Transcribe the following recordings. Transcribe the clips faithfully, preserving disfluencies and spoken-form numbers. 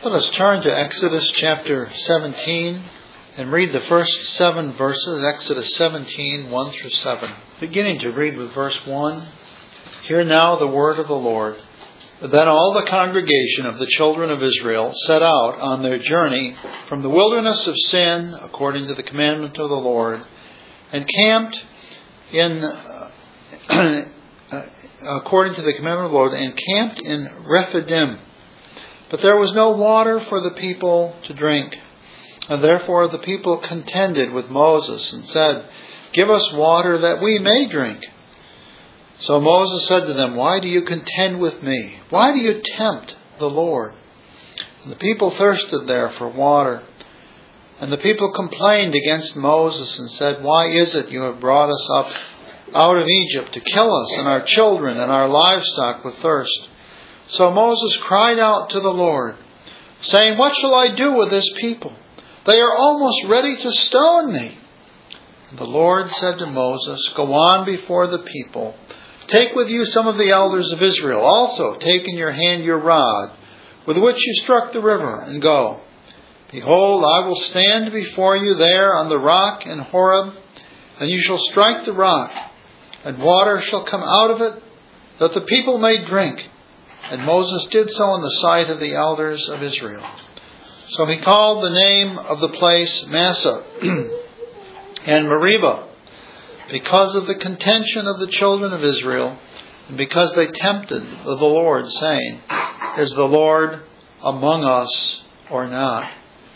Let us turn to Exodus chapter seventeen and read the first seven verses, Exodus seventeen, one through seven. Beginning to read with verse one. Hear now the word of the Lord. Then all the congregation of the children of Israel set out on their journey from the wilderness of Sin, according to the commandment of the Lord, and camped in, uh, according to the commandment of the Lord, and camped in Rephidim. But there was no water for the people to drink. And therefore the people contended with Moses and said, Give us water that we may drink. So Moses said to them, Why do you contend with me? Why do you tempt the Lord? And the people thirsted there for water. And the people complained against Moses and said, Why is it you have brought us up out of Egypt to kill us and our children and our livestock with thirst? So Moses cried out to the Lord, saying, What shall I do with this people? They are almost ready to stone me. And the Lord said to Moses, Go on before the people. Take with you some of the elders of Israel. Also take in your hand your rod, with which you struck the river, and go. Behold, I will stand before you there on the rock in Horeb, and you shall strike the rock, and water shall come out of it, that the people may drink. And Moses did so in the sight of the elders of Israel. So he called the name of the place Massah and Meribah, because of the contention of the children of Israel, and because they tempted the Lord, saying, Is the Lord among us or not?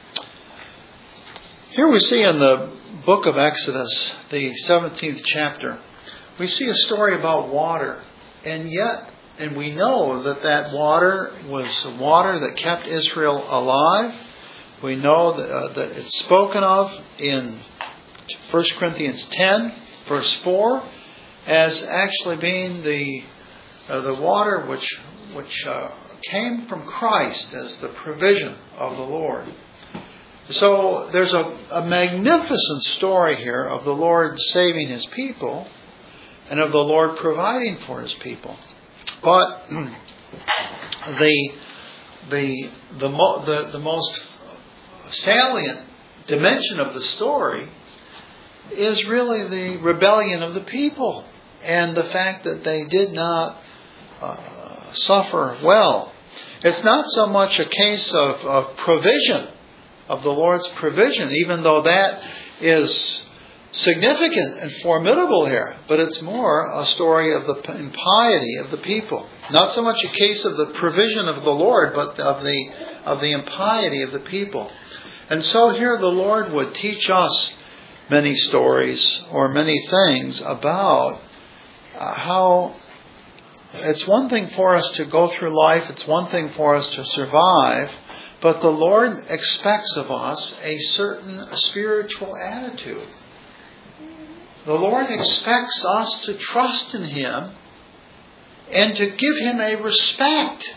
Here we see in the book of Exodus, the seventeenth chapter, we see a story about water, and yet And we know that that water was water that kept Israel alive. We know that, uh, that it's spoken of in First Corinthians ten, verse four, as actually being the uh, the water which which uh, came from Christ as the provision of the Lord. So there's a, a magnificent story here of the Lord saving His people and of the Lord providing for His people. But the the the, mo- the the most salient dimension of the story is really the rebellion of the people and the fact that they did not uh, suffer well. It's not so much a case of, of provision, of the Lord's provision, even though that is significant and formidable here, but it's more a story of the impiety of the people. Not so much a case of the provision of the Lord, but of the of the impiety of the people. And so here the Lord would teach us many stories or many things about uh, how it's one thing for us to go through life, it's one thing for us to survive, but the Lord expects of us a certain spiritual attitude. The Lord expects us to trust in Him and to give Him a respect,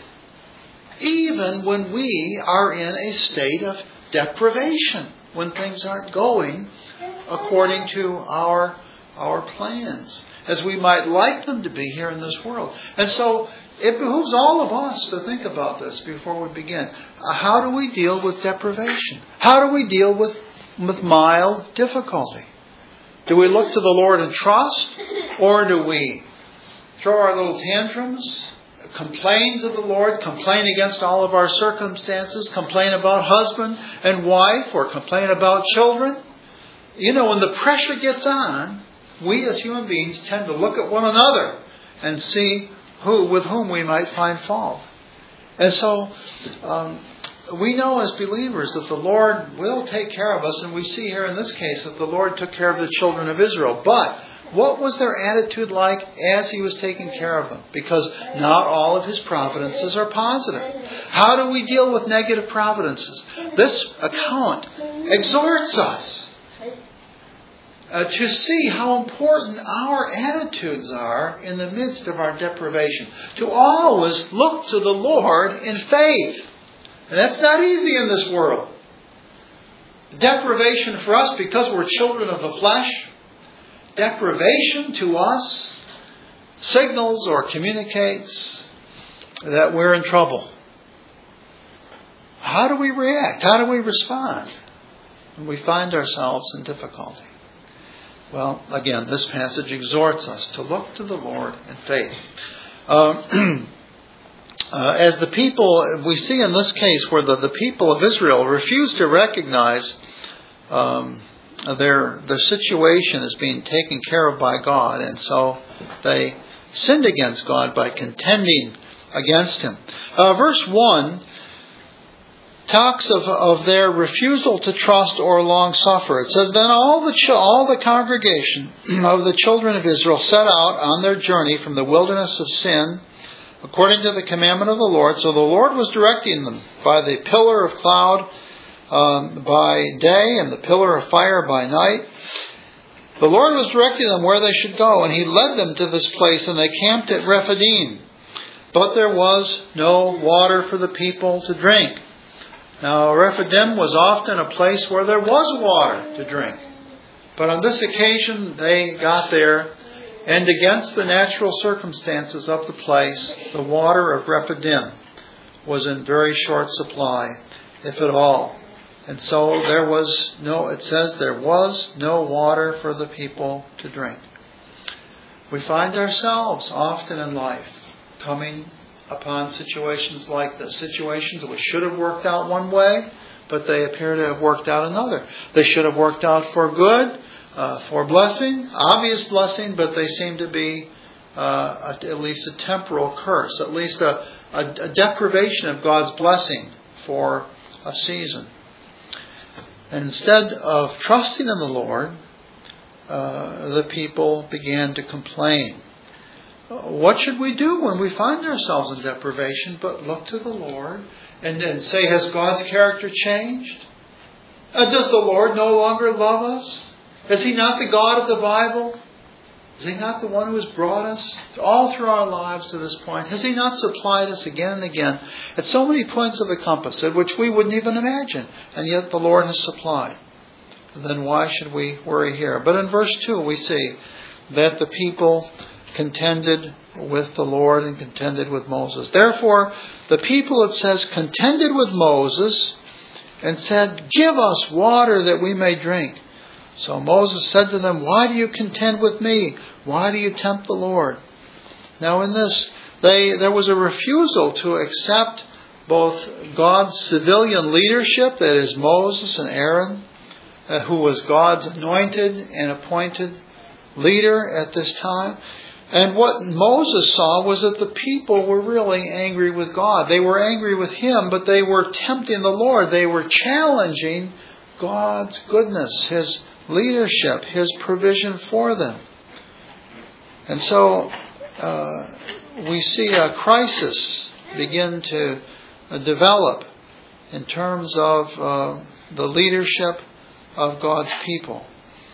even when we are in a state of deprivation, when things aren't going according to our, our plans, as we might like them to be here in this world. And so it behooves all of us to think about this before we begin. How do we deal with deprivation? How do we deal with, with mild difficulty? Do we look to the Lord and trust? Or do we throw our little tantrums, complain to the Lord, complain against all of our circumstances, complain about husband and wife, or complain about children? You know, when the pressure gets on, we as human beings tend to look at one another and see who with whom we might find fault. And so um, we know as believers that the Lord will take care of us, and we see here in this case that the Lord took care of the children of Israel. But what was their attitude like as He was taking care of them? Because not all of His providences are positive. How do we deal with negative providences? This account exhorts us uh, to see how important our attitudes are in the midst of our deprivation. To always look to the Lord in faith. And that's not easy in this world. Deprivation for us, because we're children of the flesh, deprivation to us signals or communicates that we're in trouble. how do we react? How do we respond when we find ourselves in difficulty? Well, again, this passage exhorts us to look to the Lord in faith. Uh, uh, as the people, we see in this case where the, the people of Israel refused to recognize um, their, their situation as being taken care of by God, and so they sinned against God by contending against Him. Uh, verse one talks of, of their refusal to trust or long suffer. It says, Then all the ch- all the congregation of the children of Israel set out on their journey from the wilderness of sin, according to the commandment of the Lord. So the Lord was directing them by the pillar of cloud um, by day and the pillar of fire by night. The Lord was directing them where they should go, and He led them to this place, and they camped at Rephidim. But there was no water for the people to drink. Now, Rephidim was often a place where there was water to drink. But on this occasion, they got there, and against the natural circumstances of the place, the water of Rephidim was in very short supply, if at all. And so there was no, it says there was no water for the people to drink. We find ourselves often in life coming upon situations like this. Situations which should have worked out one way, but they appear to have worked out another. They should have worked out for good, uh, for blessing, obvious blessing, but they seem to be uh, at least a temporal curse, at least a, a, a deprivation of God's blessing for a season. And instead of trusting in the Lord, uh, the people began to complain. What should we do when we find ourselves in deprivation but look to the Lord and then say, has God's character changed? Uh, does the Lord no longer love us? Is He not the God of the Bible? Is He not the one who has brought us all through our lives to this point? Has He not supplied us again and again at so many points of the compass at which we wouldn't even imagine, and yet the Lord has supplied? Then why should we worry here? But in verse two we see that the people contended with the Lord and contended with Moses. Therefore, the people, it says, contended with Moses and said, Give us water that we may drink. So Moses said to them, Why do you contend with me? Why do you tempt the Lord? Now in this, they there was a refusal to accept both God's civilian leadership, that is Moses and Aaron, uh, who was God's anointed and appointed leader at this time. And what Moses saw was that the people were really angry with God. They were angry with Him, but they were tempting the Lord. They were challenging God's goodness, His leadership, His provision for them. And so uh, we see a crisis begin to uh, develop in terms of uh, the leadership of God's people.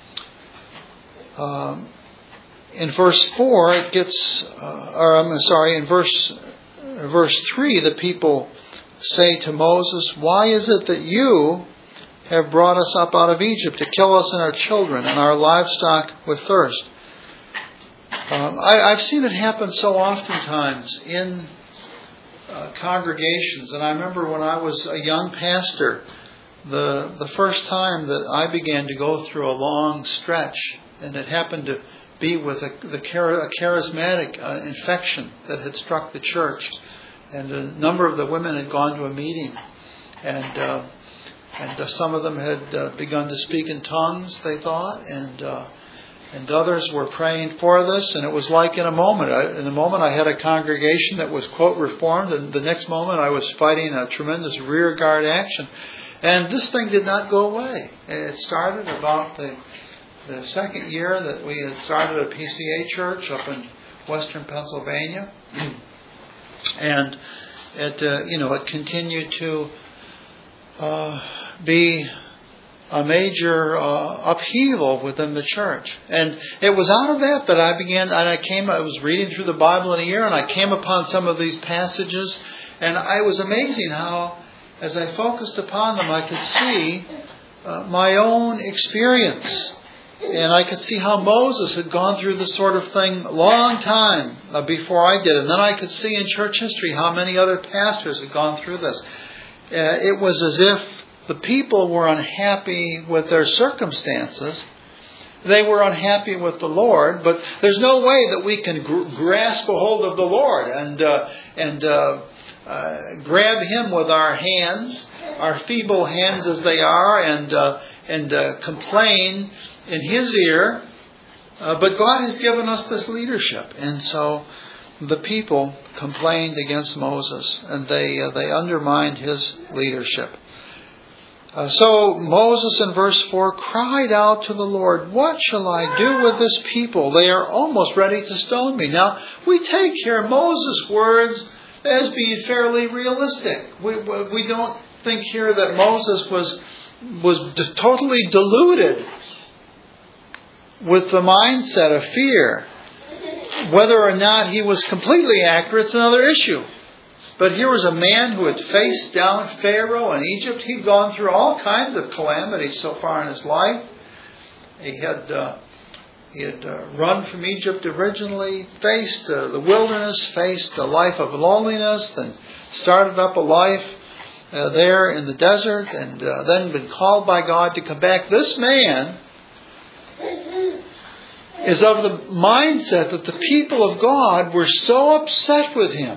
Um, In verse four, it gets, uh, or I'm sorry, in verse verse three, the people say to Moses, Why is it that you have brought us up out of Egypt to kill us and our children and our livestock with thirst? Um, I, I've seen it happen so oftentimes in uh, congregations, and I remember when I was a young pastor, the the first time that I began to go through a long stretch, and it happened to be with a, the a charismatic uh, infection that had struck the church, and a number of the women had gone to a meeting, and uh, and uh, some of them had uh, begun to speak in tongues, they thought, and uh, and others were praying for this, and it was like in a moment. I, in a moment, I had a congregation that was quote reformed, and the next moment, I was fighting a tremendous rear guard action, and this thing did not go away. It started about the. The second year that we had started a P C A church up in western Pennsylvania, and it uh, you know it continued to uh, be a major uh, upheaval within the church, and it was out of that that I began. And I came. I was reading through the Bible in a year, and I came upon some of these passages, and I was amazing how, as I focused upon them, I could see uh, my own experience. And I could see how Moses had gone through this sort of thing a long time before I did. And then I could see in church history how many other pastors had gone through this. it was as if the people were unhappy with their circumstances. They were unhappy with the Lord, but there's no way that we can gr- grasp a hold of the Lord and uh, and uh, uh, grab Him with our hands, our feeble hands as they are, and uh, and uh, complain in His ear. Uh, but God has given us this leadership, and so the people complained against Moses, and they uh, they undermined his leadership. Uh, so Moses in verse four cried out to the Lord, "What shall I do with this people? They are almost ready to stone me." Now, we take here Moses' words as being fairly realistic. We we don't think here that Moses was was d- totally deluded with the mindset of fear. Whether or not he was completely accurate is another issue. But here was a man who had faced down Pharaoh in Egypt. He'd gone through all kinds of calamities so far in his life. He had uh, he had uh, run from Egypt originally, faced uh, the wilderness, faced a life of loneliness, then started up a life uh, there in the desert, and uh, then been called by God to come back. This man is of the mindset that the people of God were so upset with him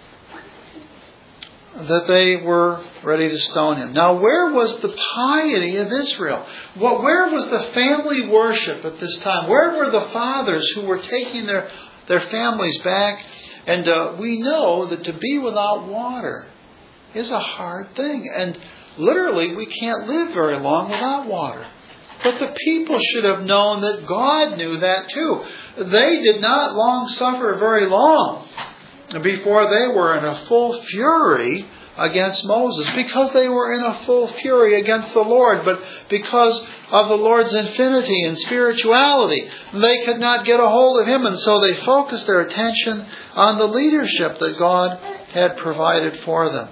that they were ready to stone him. Now, where was the piety of Israel? What, where was the family worship at this time? Where were the fathers who were taking their, their families back? And uh, we know that to be without water is a hard thing. And literally, we can't live very long without water. But the people should have known that God knew that too. They did not long suffer very long before they were in a full fury against Moses, because they were in a full fury against the Lord, but because of the Lord's infinity and spirituality, they could not get a hold of Him, and so they focused their attention on the leadership that God had provided for them.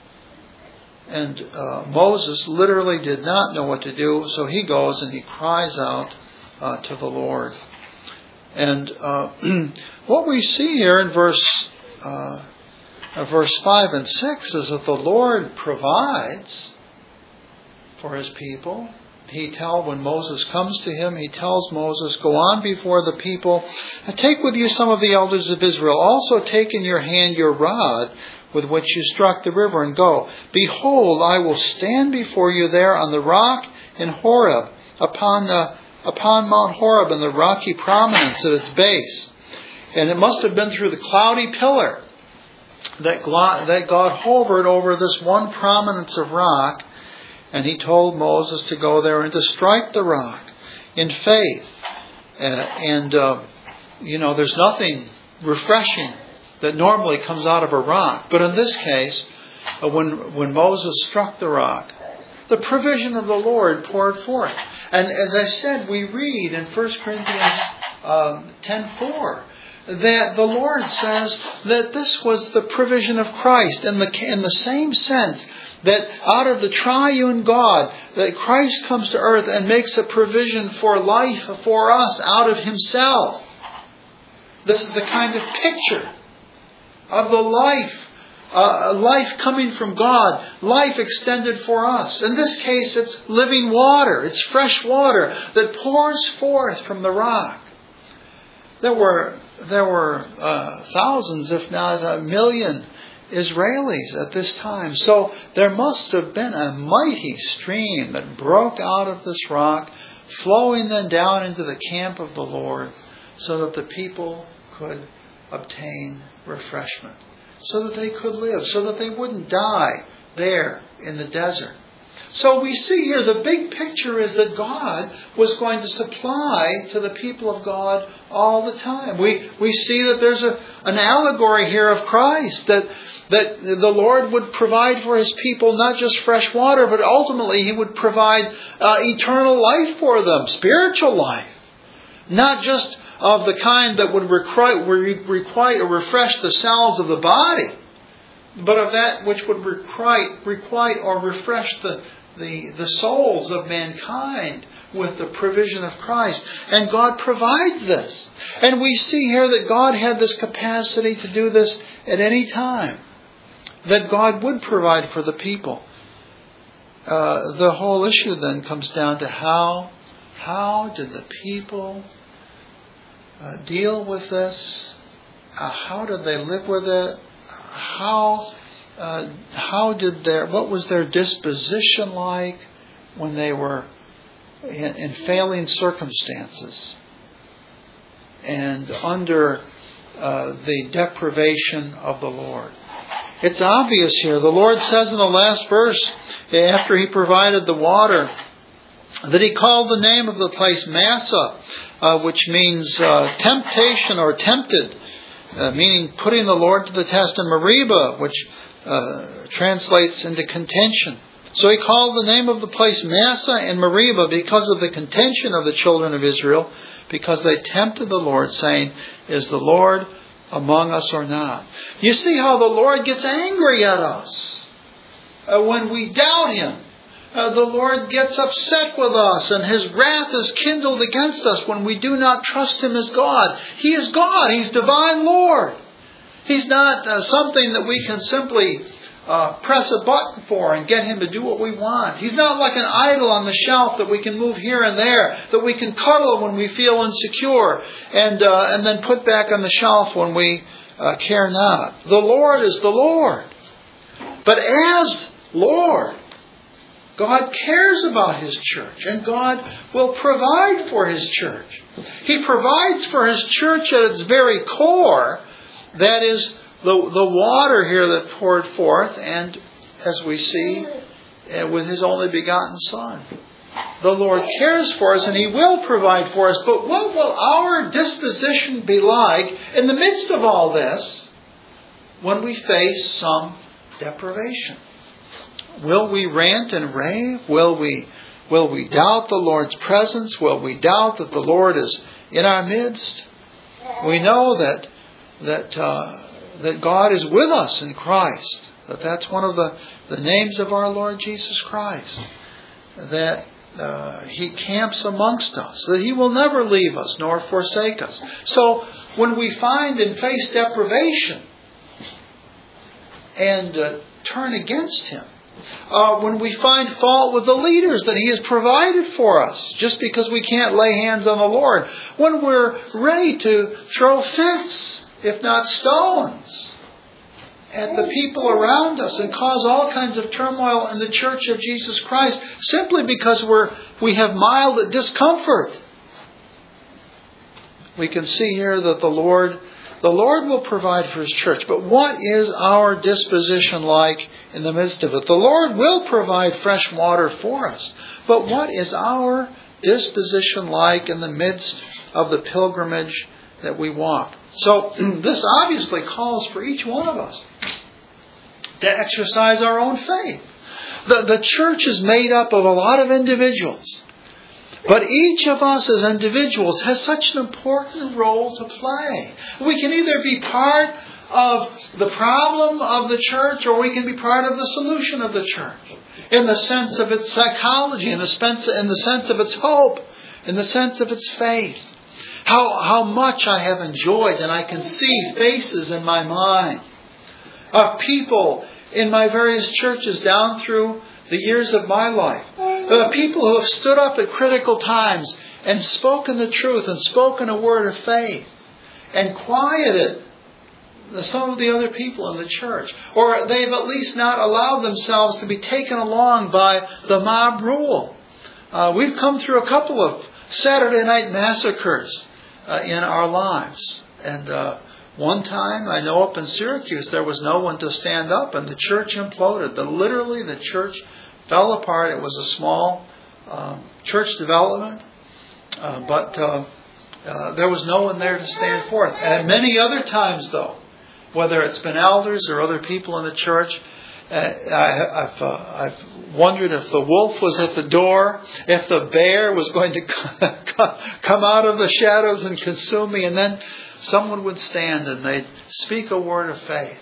And uh, Moses literally did not know what to do, so he goes and he cries out uh, to the Lord. And uh, what we see here in verse uh, verse five and six is that the Lord provides for His people. He tell when Moses comes to him, he tells Moses, "Go on before the people, and take with you some of the elders of Israel. Also take in your hand your rod with which you struck the river, and go. Behold, I will stand before you there on the rock in Horeb, upon the upon Mount Horeb, and the rocky prominence at its base." And it must have been through the cloudy pillar that that God hovered over this one prominence of rock, and He told Moses to go there and to strike the rock in faith. Uh, and, uh, you know, there's nothing refreshing that normally comes out of a rock. But in this case, uh, when when Moses struck the rock, the provision of the Lord poured forth. And as I said, we read in First Corinthians um, ten four that the Lord says that this was the provision of Christ, in the in the same sense that out of the triune God, that Christ comes to earth and makes a provision for life for us out of Himself. This is a kind of picture of the life, uh, life coming from God, life extended for us. In this case, it's living water, it's fresh water that pours forth from the rock. There were there were uh, thousands, if not a million, Israelis at this time. So there must have been a mighty stream that broke out of this rock, flowing then down into the camp of the Lord, so that the people could obtain refreshment, so that they could live, so that they wouldn't die there in the desert. So we see here the big picture is that God was going to supply to the people of God all the time. We we see that there's a an allegory here of Christ, that that the Lord would provide for His people not just fresh water, but ultimately He would provide uh, eternal life for them, spiritual life, not just of the kind that would requite, requite or refresh the cells of the body, but of that which would requite, requite or refresh the, the, the souls of mankind with the provision of Christ. And God provides this. And we see here that God had this capacity to do this at any time. That God would provide for the people. uh, the whole issue then comes down to how, how did the people uh, deal with this? Uh, how did they live with it? How, uh, how did their, what was their disposition like when they were in, in failing circumstances and under uh, the deprivation of the Lord? It's obvious here. The Lord says in the last verse, after He provided the water, that He called the name of the place Massah, uh, which means uh, temptation or tempted, uh, meaning putting the Lord to the test, and Meribah, which uh, translates into contention. So He called the name of the place Massah and Meribah because of the contention of the children of Israel, because they tempted the Lord, saying, "Is the Lord among us or not?" You see how the Lord gets angry at us uh, when we doubt Him. Uh, the Lord gets upset with us, and His wrath is kindled against us when we do not trust Him as God. He is God. He's divine Lord. He's not uh, something that we can simply uh, press a button for and get Him to do what we want. He's not like an idol on the shelf that we can move here and there, that we can cuddle when we feel insecure, and uh, and then put back on the shelf when we uh, care not. The Lord is the Lord. But as Lord, God cares about His church, and God will provide for His church. He provides for His church at its very core. That is the, the water here that poured forth, and as we see, uh, with His only begotten Son. The Lord cares for us, and He will provide for us. But what will our disposition be like in the midst of all this when we face some deprivation? Will we rant and rave? Will we, will we doubt the Lord's presence? Will we doubt that the Lord is in our midst? We know that that uh, that God is with us in Christ. That that's one of the, the names of our Lord Jesus Christ. That uh, He camps amongst us. That He will never leave us nor forsake us. So when we find and face deprivation and uh, turn against Him, Uh, when we find fault with the leaders that He has provided for us, just because we can't lay hands on the Lord, when we're ready to throw fits, if not stones, at the people around us and cause all kinds of turmoil in the church of Jesus Christ, simply because we're we have mild discomfort, we can see here that the Lord The Lord will provide for His church. But what is our disposition like in the midst of it? The Lord will provide fresh water for us. But what is our disposition like in the midst of the pilgrimage that we walk? So this obviously calls for each one of us to exercise our own faith. The, the church is made up of a lot of individuals. But each of us as individuals has such an important role to play. We can either be part of the problem of the church, or we can be part of the solution of the church. In the sense of its psychology, in the sense, in the sense of its hope, in the sense of its faith. How, how much I have enjoyed, and I can see faces in my mind of people in my various churches down through the years of my life. Uh, people who have stood up at critical times and spoken the truth and spoken a word of faith and quieted the, some of the other people in the church. Or they've at least not allowed themselves to be taken along by the mob rule. Uh, we've come through a couple of Saturday night massacres uh, in our lives. And uh, one time, I know up in Syracuse, there was no one to stand up, and the church imploded. The, literally, the church fell apart. It was a small um, church development, uh, but uh, uh, there was no one there to stand forth. And many other times, though, whether it's been elders or other people in the church, uh, I, I've, uh, I've wondered if the wolf was at the door, if the bear was going to come out of the shadows and consume me, and then someone would stand and they'd speak a word of faith.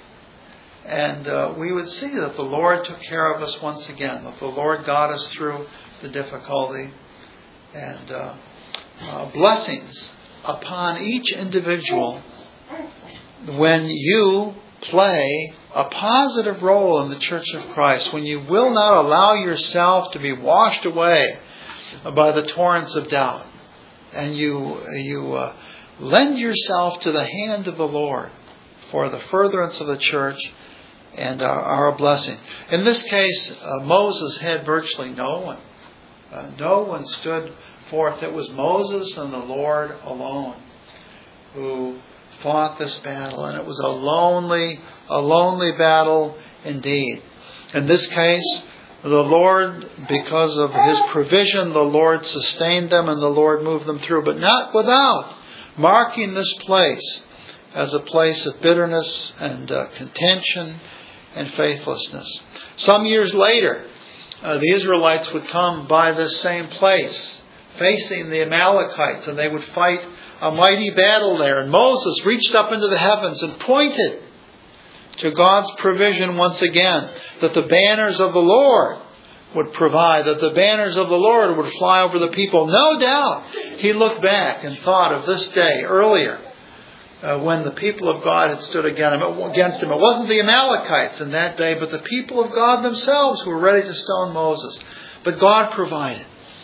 And uh, we would see that the Lord took care of us once again, that the Lord got us through the difficulty, and uh, uh, blessings upon each individual when you play a positive role in the Church of Christ, when you will not allow yourself to be washed away by the torrents of doubt, and you you uh, lend yourself to the hand of the Lord for the furtherance of the church and our, our blessing. In this case, uh, Moses had virtually no one. Uh, no one stood forth. It was Moses and the Lord alone who fought this battle, and it was a lonely, a lonely battle indeed. In this case, the Lord, because of His provision, the Lord sustained them and the Lord moved them through, but not without marking this place as a place of bitterness and uh, contention and faithlessness. Some years later, uh, the Israelites would come by this same place, facing the Amalekites, and they would fight a mighty battle there. And Moses reached up into the heavens and pointed to God's provision once again, that the banners of the Lord would provide, that the banners of the Lord would fly over the people. No doubt he looked back and thought of this day earlier uh, when the people of God had stood against him. It wasn't the Amalekites in that day, but the people of God themselves who were ready to stone Moses. But God provided.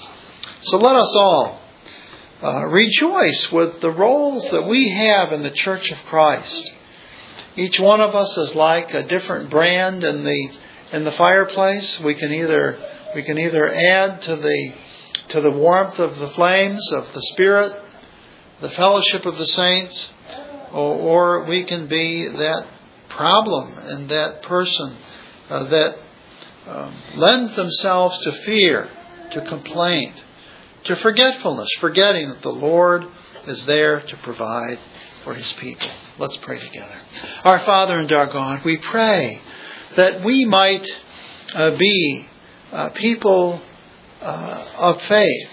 So let us all uh, rejoice with the roles that we have in the Church of Christ. Each one of us is like a different brand in the in the fireplace. We can either we can either add to the to the warmth of the flames of the Spirit, the fellowship of the saints, or, or we can be that problem and that person uh, that um, lends themselves to fear, to complaint, to forgetfulness, forgetting that the Lord is there to provide for His people. Let's pray together. Our Father and our God, we pray that we might uh, be uh, people uh, of faith,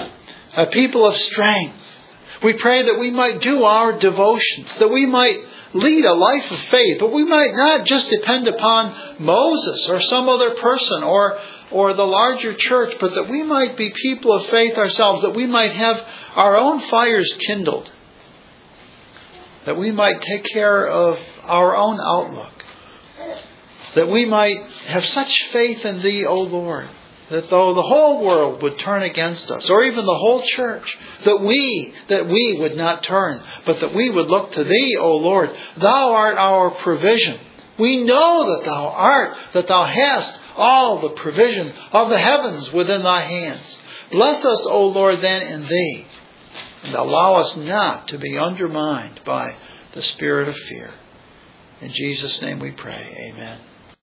a people of strength. We pray that we might do our devotions, that we might lead a life of faith, but we might not just depend upon Moses or some other person or or the larger church, but that we might be people of faith ourselves, that we might have our own fires kindled, that we might take care of our own outlook, that we might have such faith in Thee, O Lord, that though the whole world would turn against us, or even the whole church, that we, that we would not turn, but that we would look to Thee, O Lord. Thou art our provision. We know that Thou art, that Thou hast all the provision of the heavens within Thy hands. Bless us, O Lord, then in Thee, and allow us not to be undermined by the spirit of fear. In Jesus' name we pray. Amen.